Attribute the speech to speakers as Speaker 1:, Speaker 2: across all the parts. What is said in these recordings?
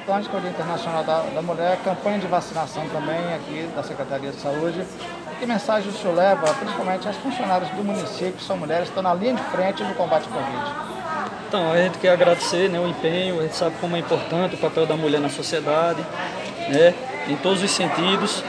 Speaker 1: importante que é o Dia Internacional da Mulher, campanha de vacinação também aqui da Secretaria de Saúde. Que mensagem o senhor leva, principalmente às funcionárias do município, que são mulheres, que estão na linha de frente no combate ao Covid?
Speaker 2: Então, a gente quer agradecer, né, o empenho, a gente sabe como é importante o papel da mulher na sociedade, né, em todos os sentidos.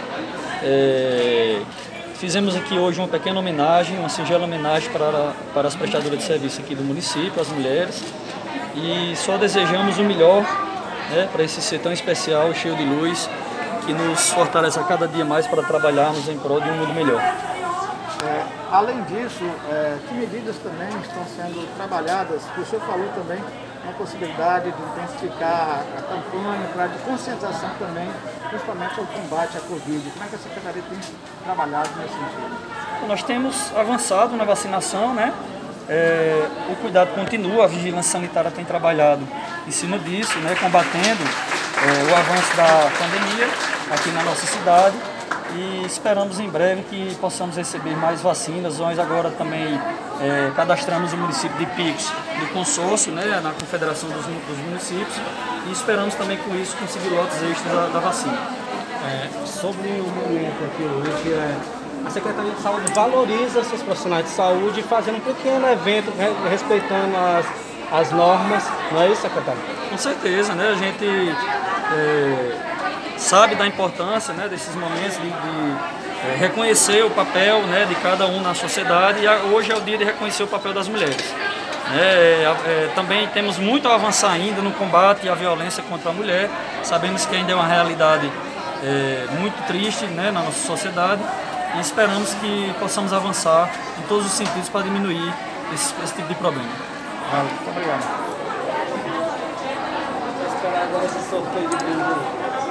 Speaker 2: Fizemos aqui hoje uma pequena homenagem, uma singela homenagem para as prestadoras de serviço aqui do município, as mulheres, e só desejamos o melhor, né, para esse ser tão especial, cheio de luz, que nos fortalece a cada dia mais para trabalharmos em prol de um mundo melhor.
Speaker 1: Além disso, que medidas também estão sendo trabalhadas? O senhor falou também na possibilidade de intensificar a campanha de conscientização também, principalmente ao combate à Covid. Como é que a Secretaria tem trabalhado nesse sentido?
Speaker 2: Nós temos avançado na vacinação, né? O cuidado continua, a vigilância sanitária tem trabalhado em cima disso, né? Combatendo o avanço da pandemia aqui na nossa cidade. E esperamos em breve que possamos receber mais vacinas. Nós agora também cadastramos o município de Picos do consórcio, né, na Confederação dos Municípios, e esperamos também com isso conseguir lotes extras da vacina.
Speaker 3: Sobre o momento aqui hoje, a Secretaria de Saúde valoriza seus profissionais de saúde fazendo um pequeno evento respeitando as normas, não é isso, secretário?
Speaker 2: Com certeza, né? A gente sabe da importância, né, desses momentos de reconhecer o papel, né, de cada um na sociedade, e hoje é o dia de reconhecer o papel das mulheres. Também temos muito a avançar ainda no combate à violência contra a mulher. Sabemos que ainda é uma realidade muito triste, né, na nossa sociedade, e esperamos que possamos avançar em todos os sentidos para diminuir esse tipo de problema.
Speaker 1: Muito obrigado.
Speaker 3: Vou esperar agora esse sorteio de brinde.